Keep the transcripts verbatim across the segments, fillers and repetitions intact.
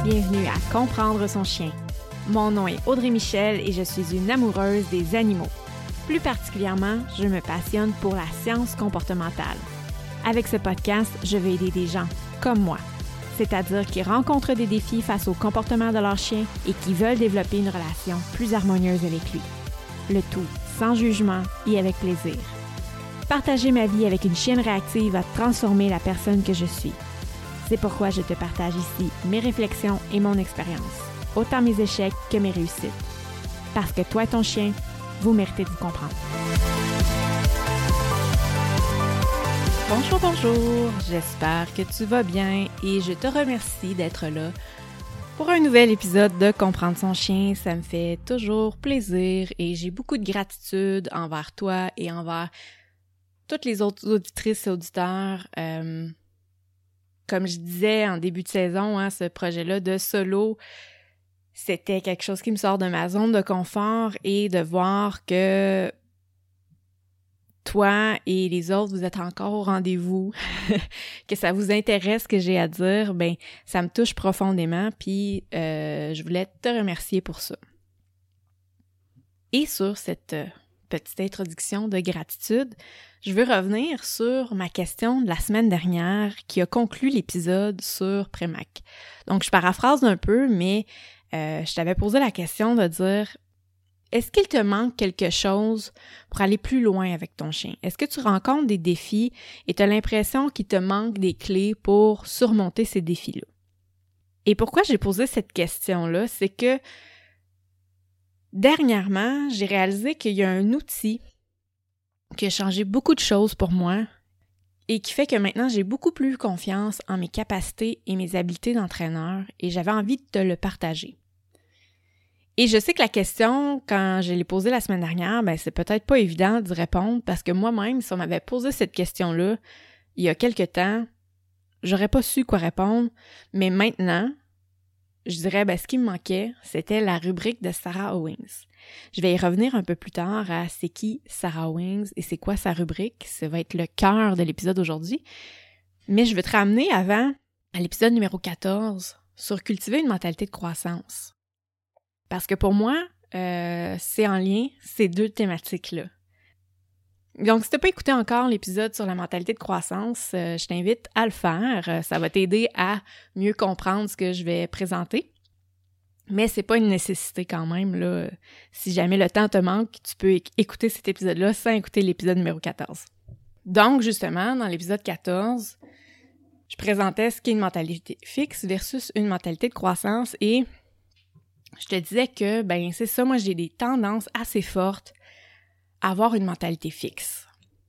Bienvenue à Comprendre son chien. Mon nom est Audrey Michel et je suis une amoureuse des animaux. Plus particulièrement, je me passionne pour la science comportementale. Avec ce podcast, je vais aider des gens comme moi, c'est-à-dire qui rencontrent des défis face au comportement de leur chien et qui veulent développer une relation plus harmonieuse avec lui. Le tout sans jugement et avec plaisir. Partager ma vie avec une chienne réactive va transformer la personne que je suis. C'est pourquoi je te partage ici mes réflexions et mon expérience, autant mes échecs que mes réussites. Parce que toi et ton chien, vous méritez de vous comprendre. Bonjour, bonjour, j'espère que tu vas bien et je te remercie d'être là pour un nouvel épisode de Comprendre son chien. Ça me fait toujours plaisir et j'ai beaucoup de gratitude envers toi et envers toutes les autres auditrices et auditeurs. Euh, comme je disais en début de saison, hein, ce projet-là de solo, c'était quelque chose qui me sort de ma zone de confort et de voir que toi et les autres, vous êtes encore au rendez-vous, que ça vous intéresse ce que j'ai à dire, ben ça me touche profondément, puis euh, je voulais te remercier pour ça. Et sur cette euh, petite introduction de gratitude, je veux revenir sur ma question de la semaine dernière qui a conclu l'épisode sur Premack. Donc, je paraphrase un peu, mais euh, je t'avais posé la question de dire « Est-ce qu'il te manque quelque chose pour aller plus loin avec ton chien? Est-ce que tu rencontres des défis et tu as l'impression qu'il te manque des clés pour surmonter ces défis-là? » Et pourquoi j'ai posé cette question-là, c'est que dernièrement, j'ai réalisé qu'il y a un outil qui a changé beaucoup de choses pour moi et qui fait que maintenant, j'ai beaucoup plus confiance en mes capacités et mes habiletés d'entraîneur et j'avais envie de te le partager. Et je sais que la question, quand je l'ai posée la semaine dernière, ben c'est peut-être pas évident d'y répondre parce que moi-même, si on m'avait posé cette question-là il y a quelque temps, j'aurais pas su quoi répondre, mais maintenant, je dirais, ben, ce qui me manquait, c'était la rubrique de Sarah Owings. Je vais y revenir un peu plus tard à c'est qui Sarah Owings et c'est quoi sa rubrique. Ça va être le cœur de l'épisode d'aujourd'hui. Mais je veux te ramener avant à l'épisode numéro quatorze sur cultiver une mentalité de croissance. Parce que pour moi, euh, c'est en lien ces deux thématiques-là. Donc, si tu n'as pas écouté encore l'épisode sur la mentalité de croissance, euh, je t'invite à le faire. Ça va t'aider à mieux comprendre ce que je vais présenter. Mais c'est pas une nécessité quand même, là. Si jamais le temps te manque, tu peux écouter cet épisode-là sans écouter l'épisode numéro quatorze. Donc, justement, dans l'épisode quatorze, je présentais ce qu'est une mentalité fixe versus une mentalité de croissance et je te disais que, ben, c'est ça, moi, j'ai des tendances assez fortes avoir une mentalité fixe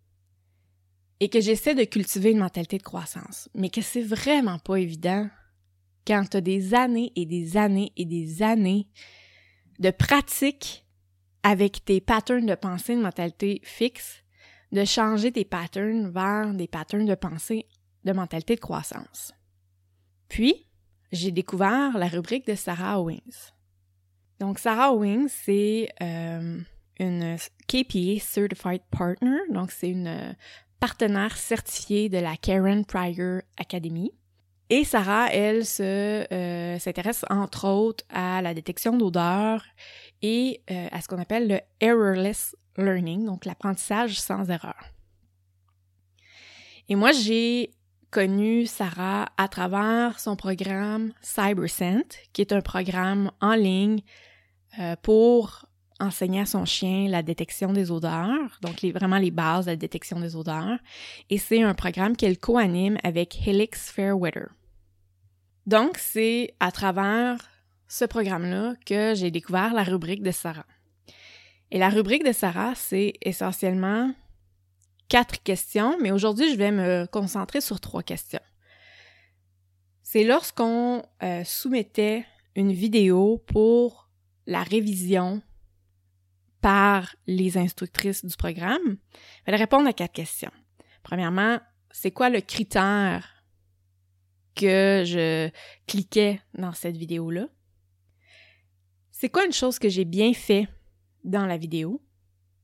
et que j'essaie de cultiver une mentalité de croissance, mais que c'est vraiment pas évident quand tu as des années et des années et des années de pratique avec tes patterns de pensée de mentalité fixe, de changer tes patterns vers des patterns de pensée de mentalité de croissance. Puis, j'ai découvert la rubrique de Sarah Owings. Donc, Sarah Owings, c'est euh, une K P A Certified Partner, donc c'est une partenaire certifiée de la Karen Pryor Academy. Et Sarah, elle, se, euh, s'intéresse entre autres à la détection d'odeurs et euh, à ce qu'on appelle le errorless learning, donc l'apprentissage sans erreur. Et moi, j'ai connu Sarah à travers son programme CyberScent, qui est un programme en ligne euh, pour enseigner à son chien la détection des odeurs, donc les, vraiment les bases de la détection des odeurs. Et c'est un programme qu'elle co-anime avec Helix Fairweather. Donc, c'est à travers ce programme-là que j'ai découvert la rubrique de Sarah. Et la rubrique de Sarah, c'est essentiellement quatre questions, mais aujourd'hui, je vais me concentrer sur trois questions. C'est lorsqu'on euh, soumettait une vidéo pour la révision par les instructrices du programme, elle va répondre à quatre questions. Premièrement, c'est quoi le critère que je cliquais dans cette vidéo-là? C'est quoi une chose que j'ai bien fait dans la vidéo?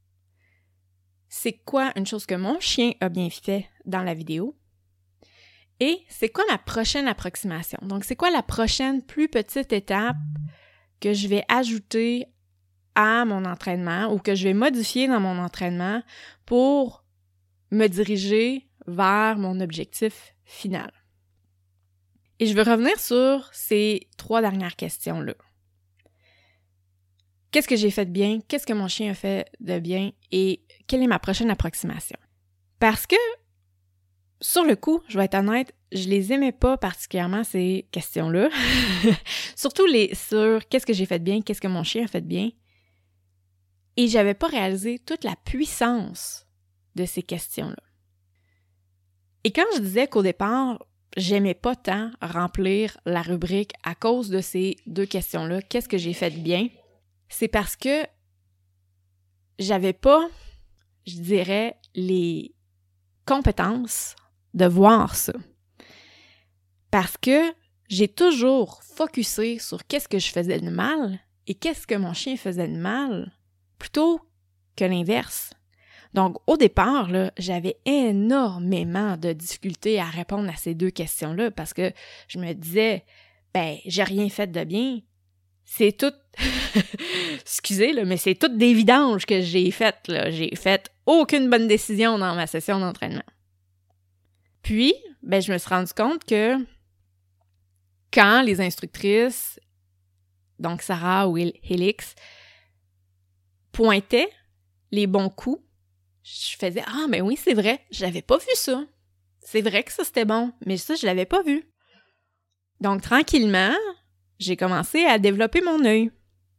C'est quoi une chose que mon chien a bien fait dans la vidéo? Et c'est quoi ma prochaine approximation? Donc, c'est quoi la prochaine plus petite étape que je vais ajouter à mon entraînement ou que je vais modifier dans mon entraînement pour me diriger vers mon objectif final? Et je veux revenir sur ces trois dernières questions-là. Qu'est-ce que j'ai fait de bien? Qu'est-ce que mon chien a fait de bien? Et quelle est ma prochaine approximation? Parce que, sur le coup, je vais être honnête, je les aimais pas particulièrement, ces questions-là. Surtout les sur qu'est-ce que j'ai fait de bien? Qu'est-ce que mon chien a fait de bien? Et j'avais pas réalisé toute la puissance de ces questions-là. Et quand je disais qu'au départ, j'aimais pas tant remplir la rubrique à cause de ces deux questions-là, qu'est-ce que j'ai fait de bien? C'est parce que j'avais pas, je dirais, les compétences de voir ça. Parce que j'ai toujours focusé sur qu'est-ce que je faisais de mal et qu'est-ce que mon chien faisait de mal, plutôt que l'inverse. Donc, au départ, là, j'avais énormément de difficultés à répondre à ces deux questions-là parce que je me disais, ben, j'ai rien fait de bien. C'est tout, excusez, là, mais c'est toutes des vidanges que j'ai faites, là. J'ai fait aucune bonne décision dans ma session d'entraînement. Puis, ben, je me suis rendu compte que quand les instructrices, donc Sarah ou Helix, pointaient les bons coups, je faisais « Ah, ben oui, c'est vrai, j'avais pas vu ça. C'est vrai que ça, c'était bon, mais ça, je l'avais pas vu. » Donc, tranquillement, j'ai commencé à développer mon œil,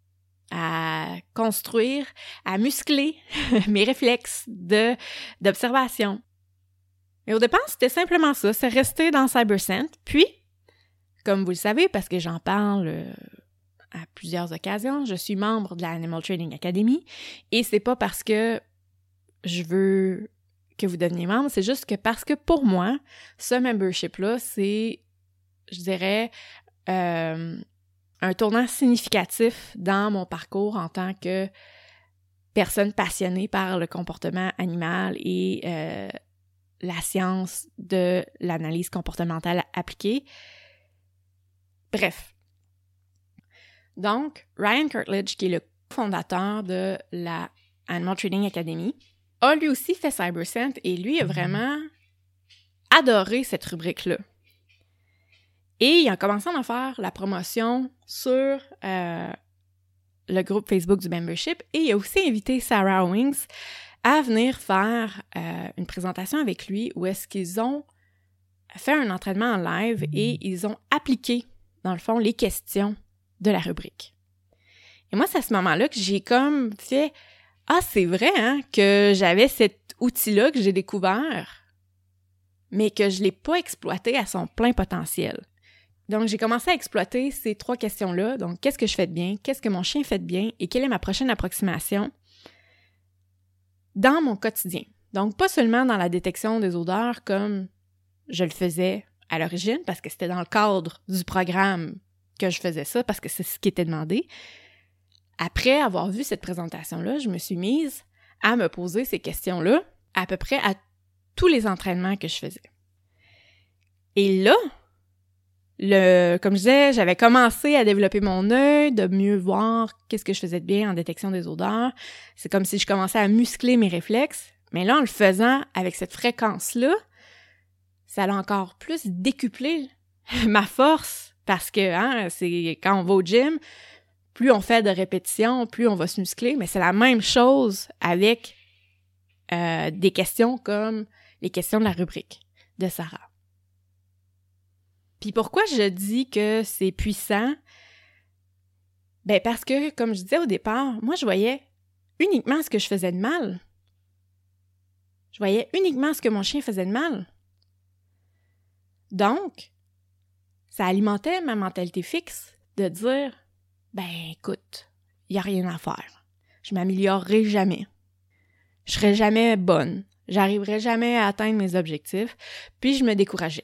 à construire, à muscler mes réflexes de, d'observation. Et au départ, c'était simplement ça, c'est rester dans CyberScent. Puis, comme vous le savez, parce que j'en parle euh, à plusieurs occasions, je suis membre de la Animal Training Academy et c'est pas parce que je veux que vous deveniez membre, c'est juste que parce que pour moi, ce membership-là, c'est, je dirais, euh, un tournant significatif dans mon parcours en tant que personne passionnée par le comportement animal et euh, la science de l'analyse comportementale appliquée. Bref. Donc, Ryan Kirtledge, qui est le fondateur de la Animal Training Academy, a lui aussi fait CyberScent et lui a vraiment adoré cette rubrique-là. Et il a commencé à en faire la promotion sur euh, le groupe Facebook du membership et il a aussi invité Sarah Owings à venir faire euh, une présentation avec lui où est-ce qu'ils ont fait un entraînement en live et ils ont appliqué, dans le fond, les questions de la rubrique. Et moi, c'est à ce moment-là que j'ai comme fait « Ah, c'est vrai hein, que j'avais cet outil-là que j'ai découvert, mais que je ne l'ai pas exploité à son plein potentiel. » Donc, j'ai commencé à exploiter ces trois questions-là. Donc, qu'est-ce que je fais de bien? Qu'est-ce que mon chien fait de bien? Et quelle est ma prochaine approximation dans mon quotidien? Donc, pas seulement dans la détection des odeurs comme je le faisais à l'origine, parce que c'était dans le cadre du programme que je faisais ça, parce que c'est ce qui était demandé. Après avoir vu cette présentation-là, je me suis mise à me poser ces questions-là à peu près à tous les entraînements que je faisais. Et là, le, comme je disais, j'avais commencé à développer mon œil, de mieux voir qu'est-ce que je faisais de bien en détection des odeurs. C'est comme si je commençais à muscler mes réflexes. Mais là, en le faisant avec cette fréquence-là, ça a encore plus décuplé ma force parce que hein, c'est quand on va au gym, plus on fait de répétitions, plus on va se muscler. Mais c'est la même chose avec euh, des questions comme les questions de la rubrique de Sarah. Puis pourquoi je dis que c'est puissant? Ben parce que, comme je disais au départ, moi je voyais uniquement ce que je faisais de mal. Je voyais uniquement ce que mon chien faisait de mal. Donc, ça alimentait ma mentalité fixe de dire, ben écoute, il n'y a rien à faire. Je m'améliorerai jamais. Je serai jamais bonne. J'arriverai jamais à atteindre mes objectifs. Puis je me décourageais.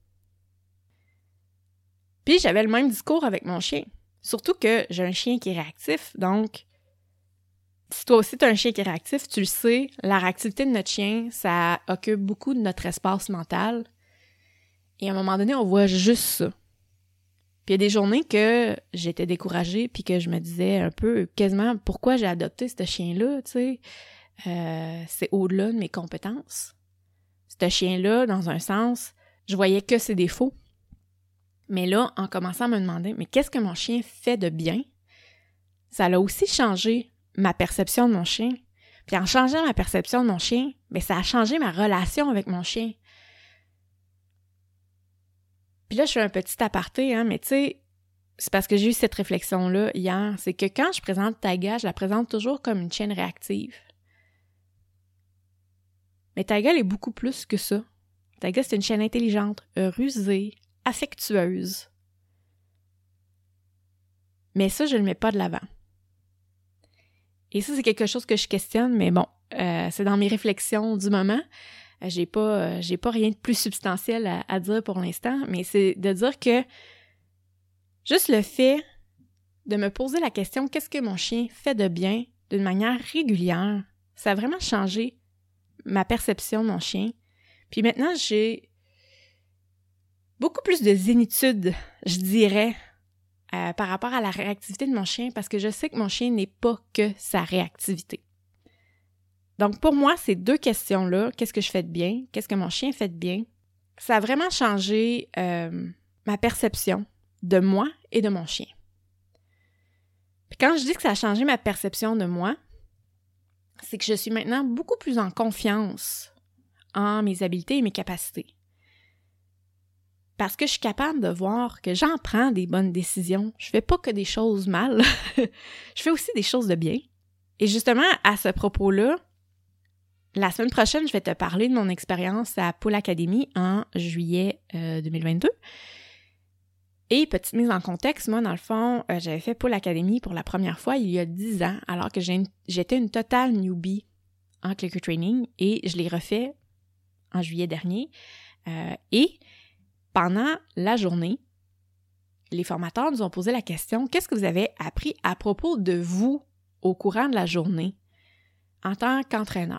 Puis j'avais le même discours avec mon chien. Surtout que j'ai un chien qui est réactif, donc si toi aussi tu as un chien qui est réactif, tu le sais, la réactivité de notre chien, ça occupe beaucoup de notre espace mental. Et à un moment donné, on voit juste ça. Puis il y a des journées que j'étais découragée, puis que je me disais un peu, quasiment, pourquoi j'ai adopté ce chien-là, tu sais? Euh, c'est au-delà de mes compétences. Ce chien-là, dans un sens, je voyais que ses défauts. Mais là, en commençant à me demander, mais qu'est-ce que mon chien fait de bien? Ça a aussi changé ma perception de mon chien. Puis en changeant ma perception de mon chien, bien, ça a changé ma relation avec mon chien. Puis là, je fais un petit aparté, hein, mais tu sais, c'est parce que j'ai eu cette réflexion-là hier. C'est que quand je présente Taiga, je la présente toujours comme une chienne réactive. Mais Taiga, elle est beaucoup plus que ça. Taiga, c'est une chienne intelligente, rusée, affectueuse. Mais ça, je ne le mets pas de l'avant. Et ça, c'est quelque chose que je questionne, mais bon, euh, c'est dans mes réflexions du moment. Euh, j'ai pas, euh, j'ai pas rien de plus substantiel à, à dire pour l'instant, mais c'est de dire que juste le fait de me poser la question « Qu'est-ce que mon chien fait de bien ?» d'une manière régulière, ça a vraiment changé ma perception de mon chien. Puis maintenant, j'ai beaucoup plus de zénitude, je dirais, euh, par rapport à la réactivité de mon chien, parce que je sais que mon chien n'est pas que sa réactivité. Donc pour moi, ces deux questions-là, qu'est-ce que je fais de bien, qu'est-ce que mon chien fait de bien, ça a vraiment changé euh, ma perception de moi et de mon chien. Puis quand je dis que ça a changé ma perception de moi, c'est que je suis maintenant beaucoup plus en confiance en mes habiletés et mes capacités. Parce que je suis capable de voir que j'en prends des bonnes décisions. Je fais pas que des choses mal. Je fais aussi des choses de bien. Et justement, à ce propos-là, la semaine prochaine, je vais te parler de mon expérience à Pool Academy en juillet euh, deux mille vingt-deux. Et petite mise en contexte, moi, dans le fond, euh, j'avais fait Pool Academy pour la première fois il y a dix ans, alors que j'ai une, j'étais une totale newbie en clicker training, et je l'ai refait en juillet dernier. Euh, et pendant la journée, les formateurs nous ont posé la question « Qu'est-ce que vous avez appris à propos de vous au courant de la journée en tant qu'entraîneur? »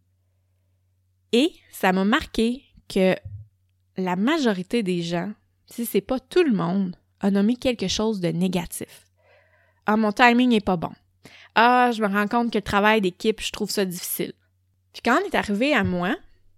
Et ça m'a marqué que la majorité des gens, si c'est pas tout le monde, a nommé quelque chose de négatif. « Ah, mon timing est pas bon. Ah, je me rends compte que le travail d'équipe, je trouve ça difficile. » Puis quand on est arrivé à moi,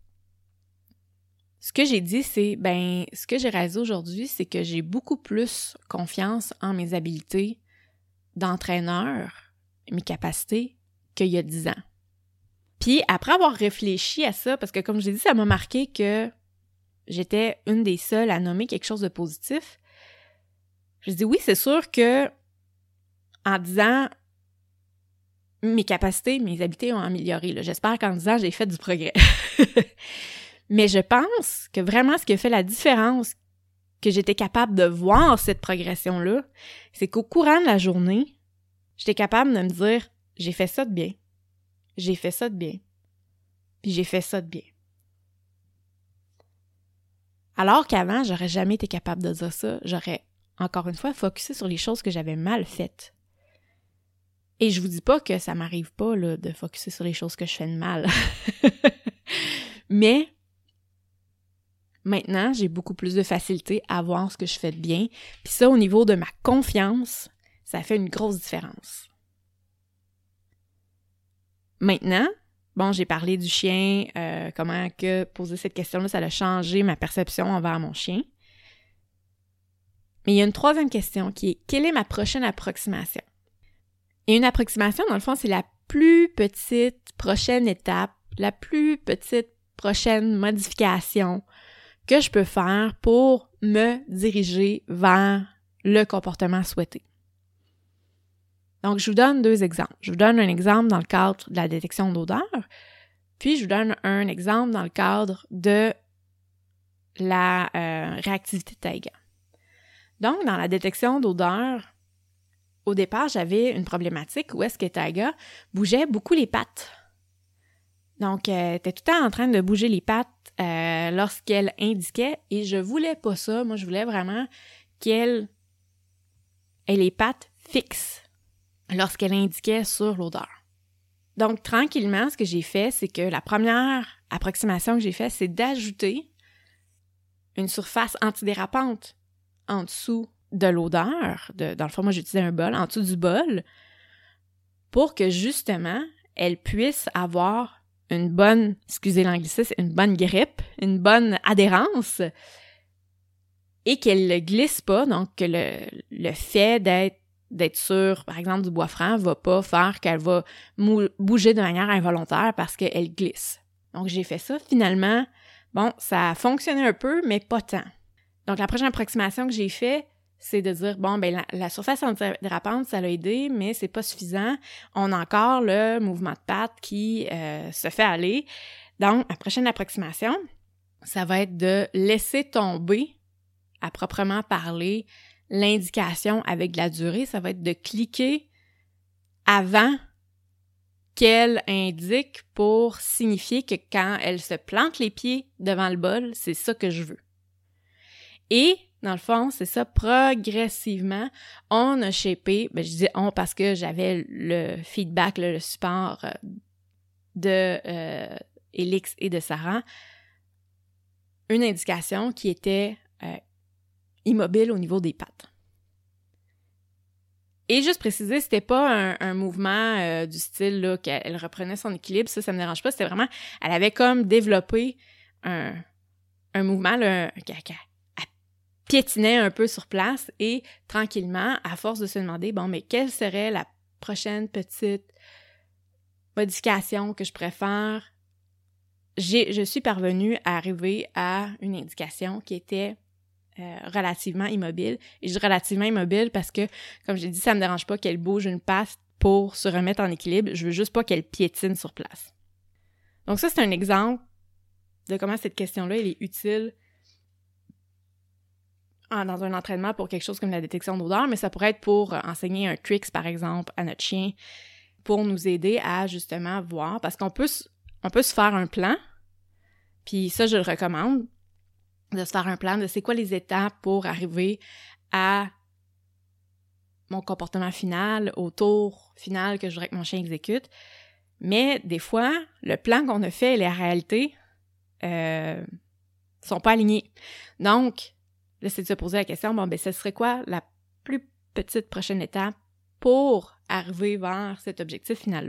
ce que j'ai dit, c'est, ben, ce que j'ai réalisé aujourd'hui, c'est que j'ai beaucoup plus confiance en mes habiletés d'entraîneur, mes capacités, qu'il y a dix ans. Puis après avoir réfléchi à ça, parce que comme je l'ai dit, ça m'a marqué que j'étais une des seules à nommer quelque chose de positif. Je dis oui, c'est sûr que en dix ans, mes capacités, mes habiletés ont amélioré. Là. J'espère qu'en dix ans, j'ai fait du progrès. Mais je pense que vraiment ce qui a fait la différence, que j'étais capable de voir cette progression-là, c'est qu'au courant de la journée, j'étais capable de me dire « j'ai fait ça de bien, j'ai fait ça de bien, puis j'ai fait ça de bien ». Alors qu'avant, j'aurais jamais été capable de dire ça. J'aurais, encore une fois, focusé sur les choses que j'avais mal faites. Et je vous dis pas que ça m'arrive pas là, de focusser sur les choses que je fais de mal. Mais maintenant, j'ai beaucoup plus de facilité à voir ce que je fais de bien. Puis ça, au niveau de ma confiance, ça fait une grosse différence. Maintenant, bon, j'ai parlé du chien, euh, comment que poser cette question-là, ça a changé ma perception envers mon chien. Mais il y a une troisième question qui est « Quelle est ma prochaine approximation? » Et une approximation, dans le fond, c'est la plus petite prochaine étape, la plus petite prochaine modification que je peux faire pour me diriger vers le comportement souhaité. Donc, je vous donne deux exemples. Je vous donne un exemple dans le cadre de la détection d'odeur, puis je vous donne un exemple dans le cadre de la euh, réactivité de Taiga. Donc, dans la détection d'odeur, au départ, j'avais une problématique où est-ce que Taiga bougeait beaucoup les pattes. Donc, elle était tout le temps en train de bouger les pattes euh, lorsqu'elle indiquait, et je voulais pas ça. Moi, je voulais vraiment qu'elle ait les pattes fixes lorsqu'elle indiquait sur l'odeur. Donc, tranquillement, ce que j'ai fait, c'est que la première approximation que j'ai faite, c'est d'ajouter une surface antidérapante en dessous de l'odeur. De, dans le fond, moi, j'utilisais un bol, en dessous du bol, pour que, justement, elle puisse avoir une bonne, excusez l'anglicisme, une bonne grippe, une bonne adhérence, et qu'elle ne glisse pas. Donc, que le, le fait d'être, d'être sur, par exemple, du bois franc va pas faire qu'elle va mou- bouger de manière involontaire parce qu'elle glisse. Donc, j'ai fait ça. Finalement, bon, ça a fonctionné un peu, mais pas tant. Donc, la prochaine approximation que j'ai fait, c'est de dire, bon, ben la, la surface antidérapante, ça l'a aidé, mais c'est pas suffisant. On a encore le mouvement de patte qui euh, se fait aller. Donc, la prochaine approximation, ça va être de laisser tomber, à proprement parler, l'indication avec de la durée. Ça va être de cliquer avant qu'elle indique pour signifier que quand elle se plante les pieds devant le bol, c'est ça que je veux. Et, dans le fond, c'est ça, progressivement, on a shapé, ben je dis on parce que j'avais le feedback, le, le support de euh, Élix et de Sarah, une indication qui était euh, immobile au niveau des pattes. Et juste préciser, c'était pas un, un mouvement euh, du style là qu'elle reprenait son équilibre, ça, ça me dérange pas, c'était vraiment, elle avait comme développé un, un mouvement, là, qu'elle piétinait un peu sur place et tranquillement, à force de se demander, bon, mais quelle serait la prochaine petite modification que je préfère, j'ai, je suis parvenue à arriver à une indication qui était euh, relativement immobile. Et je dis relativement immobile parce que, comme j'ai dit, ça me dérange pas qu'elle bouge une patte pour se remettre en équilibre. Je veux juste pas qu'elle piétine sur place. Donc ça, c'est un exemple de comment cette question-là, elle est utile dans un entraînement pour quelque chose comme la détection d'odeur, mais ça pourrait être pour enseigner un tricks, par exemple, à notre chien, pour nous aider à, justement, voir, parce qu'on peut, on peut se faire un plan, puis ça, je le recommande, de se faire un plan de c'est quoi les étapes pour arriver à mon comportement final, au tour final que je voudrais que mon chien exécute, mais des fois, le plan qu'on a fait et la réalité euh, sont pas alignés. Donc, là, c'est de se poser la question, bon, ben, ce serait quoi la plus petite prochaine étape pour arriver vers cet objectif final-là?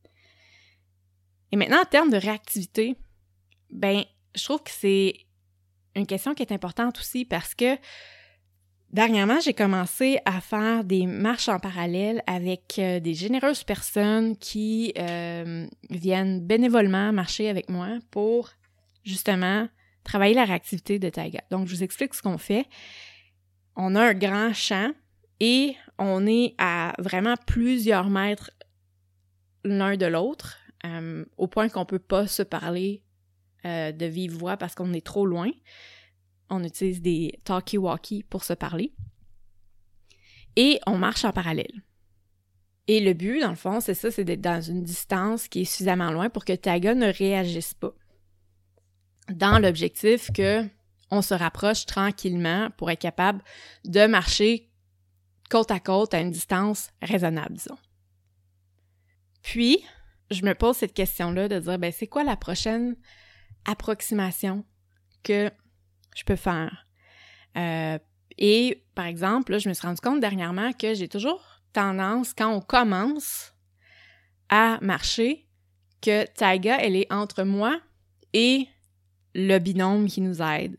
Et maintenant, en termes de réactivité, ben, je trouve que c'est une question qui est importante aussi parce que dernièrement, j'ai commencé à faire des marches en parallèle avec euh, des généreuses personnes qui euh, viennent bénévolement marcher avec moi pour, justement, travailler la réactivité de Taiga. Donc, je vous explique ce qu'on fait. On a un grand champ et on est à vraiment plusieurs mètres l'un de l'autre, euh, au point qu'on peut pas se parler euh, de vive voix parce qu'on est trop loin. On utilise des talkie-walkie pour se parler. Et on marche en parallèle. Et le but, dans le fond, c'est ça, c'est d'être dans une distance qui est suffisamment loin pour que Taiga ne réagisse pas. Dans l'objectif que on se rapproche tranquillement pour être capable de marcher côte à côte à une distance raisonnable, disons. Puis, je me pose cette question-là de dire, ben c'est quoi la prochaine approximation que je peux faire? Euh, et, par exemple, là, je me suis rendu compte dernièrement que j'ai toujours tendance, quand on commence à marcher, que Taiga, elle est entre moi et le binôme qui nous aide.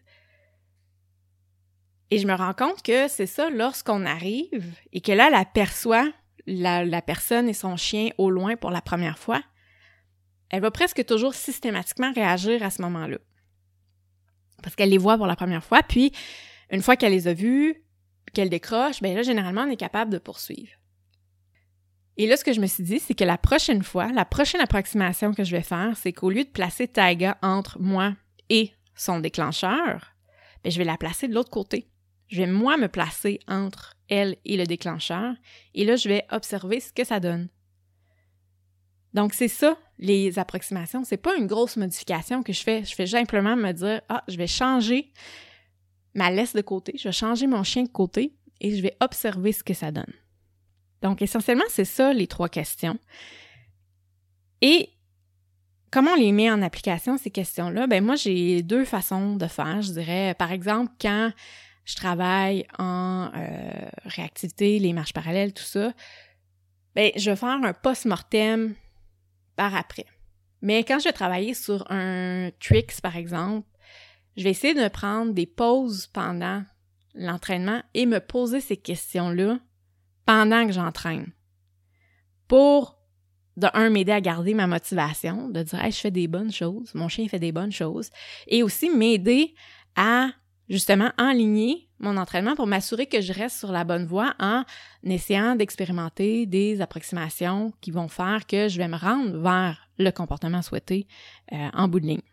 Et je me rends compte que c'est ça, lorsqu'on arrive et que là, elle aperçoit la, la personne et son chien au loin pour la première fois, elle va presque toujours systématiquement réagir à ce moment-là. Parce qu'elle les voit pour la première fois, puis une fois qu'elle les a vus, qu'elle décroche, bien là, généralement, on est capable de poursuivre. Et là, ce que je me suis dit, c'est que la prochaine fois, la prochaine approximation que je vais faire, c'est qu'au lieu de placer Taiga entre moi et son déclencheur, bien, je vais la placer de l'autre côté. Je vais, moi, me placer entre elle et le déclencheur, et là, je vais observer ce que ça donne. Donc, c'est ça, les approximations. C'est pas une grosse modification que je fais. Je fais simplement me dire, ah, je vais changer ma laisse de côté, je vais changer mon chien de côté, et je vais observer ce que ça donne. Donc, essentiellement, c'est ça, les trois questions. Et comment on les met en application, ces questions-là? Ben moi, j'ai deux façons de faire, je dirais. Par exemple, quand je travaille en euh, réactivité, les marches parallèles, tout ça, ben je vais faire un post-mortem par après. Mais quand je vais travailler sur un tricks, par exemple, je vais essayer de prendre des pauses pendant l'entraînement et me poser ces questions-là pendant que j'entraîne. Pour, de un, m'aider à garder ma motivation, de dire hey, « je fais des bonnes choses, mon chien fait des bonnes choses », et aussi m'aider à, justement, enligner mon entraînement pour m'assurer que je reste sur la bonne voie en essayant d'expérimenter des approximations qui vont faire que je vais me rendre vers le comportement souhaité euh, en bout de ligne.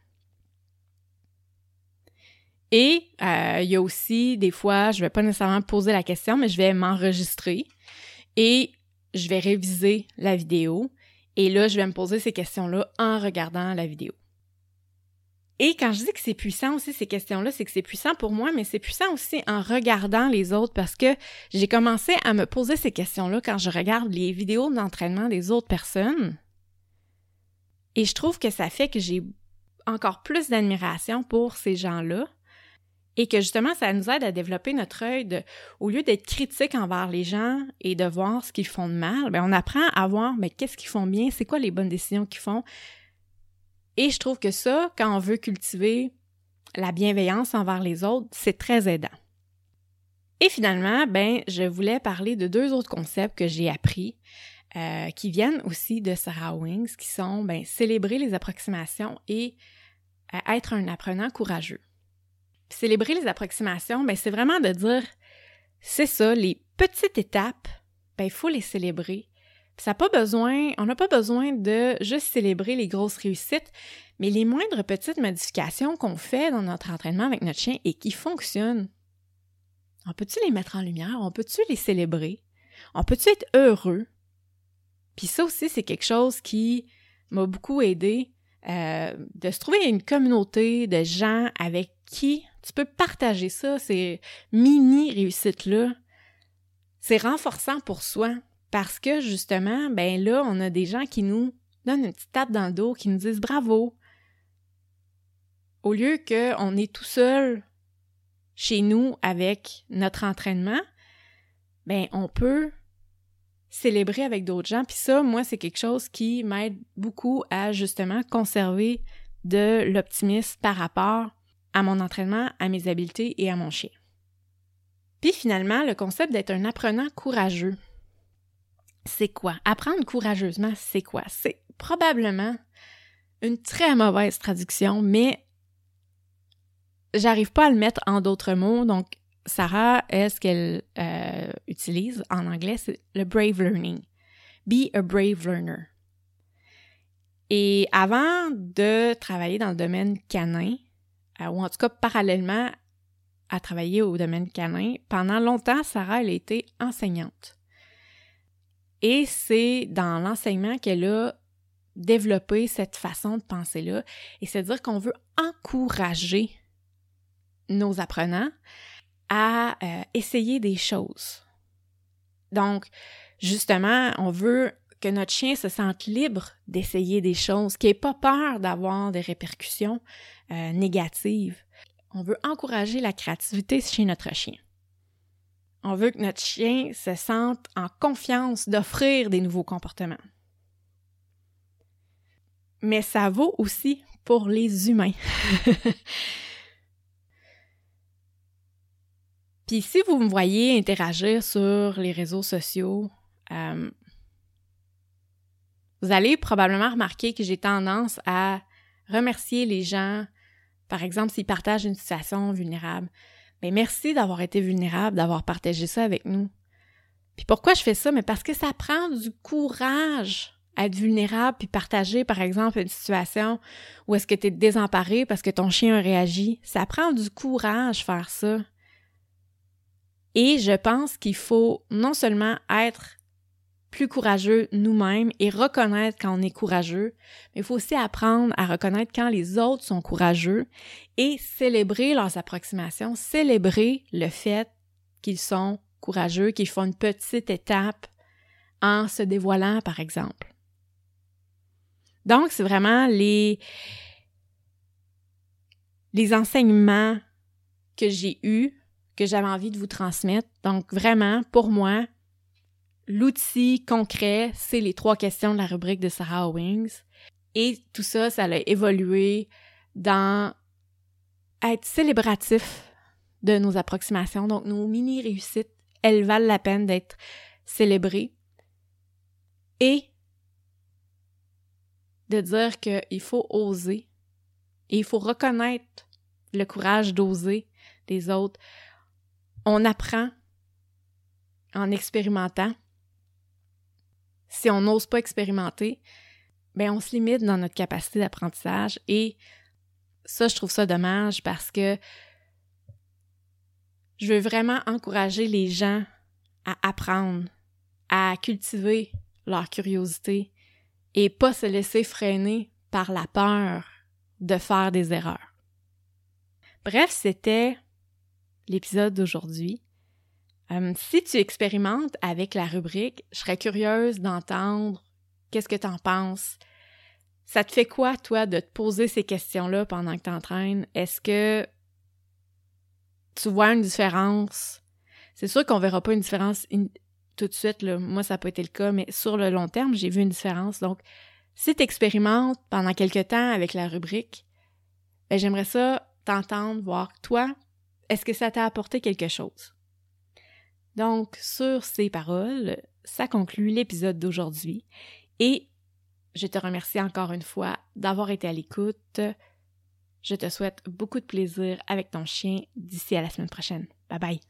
Et euh, il y a aussi des fois, je ne vais pas nécessairement poser la question, mais je vais m'enregistrer et je vais réviser la vidéo. Et là, je vais me poser ces questions-là en regardant la vidéo. Et quand je dis que c'est puissant aussi, ces questions-là, c'est que c'est puissant pour moi, mais c'est puissant aussi en regardant les autres parce que j'ai commencé à me poser ces questions-là quand je regarde les vidéos d'entraînement des autres personnes. Et je trouve que ça fait que j'ai encore plus d'admiration pour ces gens-là et que justement, ça nous aide à développer notre œil de, au lieu d'être critique envers les gens et de voir ce qu'ils font de mal, bien, on apprend à voir bien, qu'est-ce qu'ils font bien, c'est quoi les bonnes décisions qu'ils font. Et je trouve que ça, quand on veut cultiver la bienveillance envers les autres, c'est très aidant. Et finalement, ben, je voulais parler de deux autres concepts que j'ai appris, euh, qui viennent aussi de Sarah Wings, qui sont ben, célébrer les approximations et euh, être un apprenant courageux. Puis célébrer les approximations, ben, c'est vraiment de dire, c'est ça, les petites étapes, ben, il faut les célébrer. Ça n'a pas besoin, on n'a pas besoin de juste célébrer les grosses réussites, mais les moindres petites modifications qu'on fait dans notre entraînement avec notre chien et qui fonctionnent. On peut-tu les mettre en lumière? On peut-tu les célébrer? On peut-tu être heureux? Puis ça aussi, c'est quelque chose qui m'a beaucoup aidé euh, de se trouver une communauté de gens avec qui tu peux partager ça, ces mini-réussites-là. C'est renforçant pour soi. Parce que, justement, ben là, on a des gens qui nous donnent une petite tape dans le dos, qui nous disent « bravo ». Au lieu qu'on est tout seul chez nous avec notre entraînement, ben on peut célébrer avec d'autres gens. Puis ça, moi, c'est quelque chose qui m'aide beaucoup à, justement, conserver de l'optimisme par rapport à mon entraînement, à mes habiletés et à mon chien. Puis finalement, le concept d'être un apprenant courageux. C'est quoi? Apprendre courageusement, c'est quoi? C'est probablement une très mauvaise traduction, mais j'arrive pas à le mettre en d'autres mots. Donc, Sarah, elle, ce qu'elle euh, utilise en anglais, c'est le brave learning. Be a brave learner. Et avant de travailler dans le domaine canin, euh, ou en tout cas parallèlement à travailler au domaine canin, pendant longtemps, Sarah, elle a été enseignante. Et c'est dans l'enseignement qu'elle a développé cette façon de penser-là. Et c'est-à-dire qu'on veut encourager nos apprenants à euh, essayer des choses. Donc, justement, on veut que notre chien se sente libre d'essayer des choses, qu'il n'ait pas peur d'avoir des répercussions euh, négatives. On veut encourager la créativité chez notre chien. On veut que notre chien se sente en confiance d'offrir des nouveaux comportements. Mais ça vaut aussi pour les humains. Puis si vous me voyez interagir sur les réseaux sociaux, euh, vous allez probablement remarquer que j'ai tendance à remercier les gens, par exemple s'ils partagent une situation vulnérable. Bien, merci d'avoir été vulnérable, d'avoir partagé ça avec nous. Puis pourquoi je fais ça? Mais parce que ça prend du courage à être vulnérable puis partager, par exemple, une situation où est-ce que tu es désemparé parce que ton chien a réagi. Ça prend du courage faire ça. Et je pense qu'il faut non seulement être plus courageux nous-mêmes et reconnaître quand on est courageux, mais il faut aussi apprendre à reconnaître quand les autres sont courageux et célébrer leurs approximations, célébrer le fait qu'ils sont courageux, qu'ils font une petite étape en se dévoilant, par exemple. Donc, c'est vraiment les, les enseignements que j'ai eus, que j'avais envie de vous transmettre. Donc, vraiment, pour moi, l'outil concret, c'est les trois questions de la rubrique de Sarah Owings. Et tout ça, ça a évolué dans être célébratif de nos approximations. Donc, nos mini-réussites, elles valent la peine d'être célébrées. Et de dire qu'il faut oser. Et il faut reconnaître le courage d'oser des autres. On apprend en expérimentant. Si on n'ose pas expérimenter, ben on se limite dans notre capacité d'apprentissage. Et ça, je trouve ça dommage parce que je veux vraiment encourager les gens à apprendre, à cultiver leur curiosité et pas se laisser freiner par la peur de faire des erreurs. Bref, c'était l'épisode d'aujourd'hui. Euh, si tu expérimentes avec la rubrique, je serais curieuse d'entendre qu'est-ce que tu en penses. Ça te fait quoi, toi, de te poser ces questions-là pendant que tu t'entraînes? Est-ce que tu vois une différence? C'est sûr qu'on verra pas une différence in- tout de suite, là. Moi, ça n'a pas été le cas, mais sur le long terme, j'ai vu une différence. Donc, si tu expérimentes pendant quelques temps avec la rubrique, ben, j'aimerais ça t'entendre, voir toi, est-ce que ça t'a apporté quelque chose? Donc, sur ces paroles, ça conclut l'épisode d'aujourd'hui et je te remercie encore une fois d'avoir été à l'écoute. Je te souhaite beaucoup de plaisir avec ton chien d'ici à la semaine prochaine. Bye bye!